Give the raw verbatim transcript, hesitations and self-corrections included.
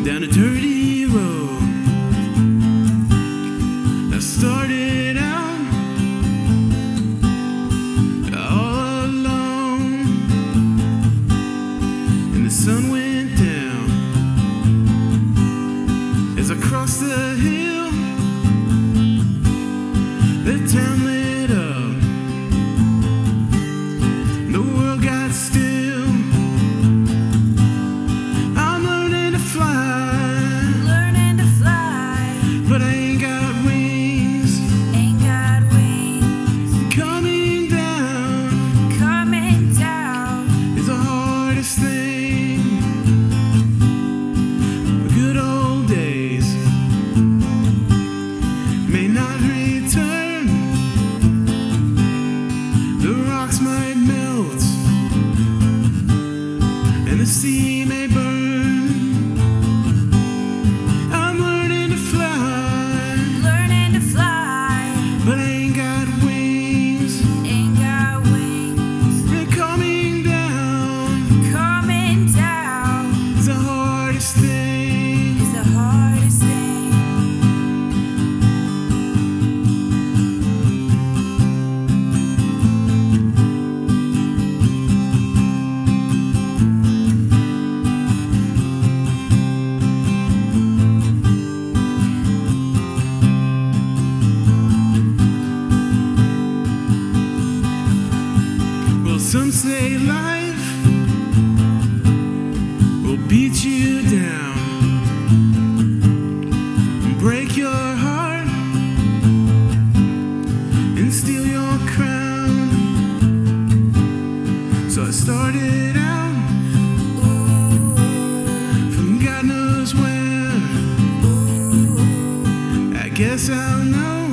down a dirty road. I started out all alone, and the sun went down as I crossed the hill. The town lit up, the world got still. I'm learning to fly, learning to fly, but I ain't got wings. ain't got wings. Coming down Coming down is the hardest thing. Good old days may not return. The rocks might melt and the sea may burn. I'm learning to fly, learning to fly, but I ain't got wings. ain't got wings. They're coming down Coming down is the hardest thing. is the hardest thing. Well, some say life will beat you down, break your heart, and steal your crown. So I started out Ooh, from God knows where. ooh. I guess I'll know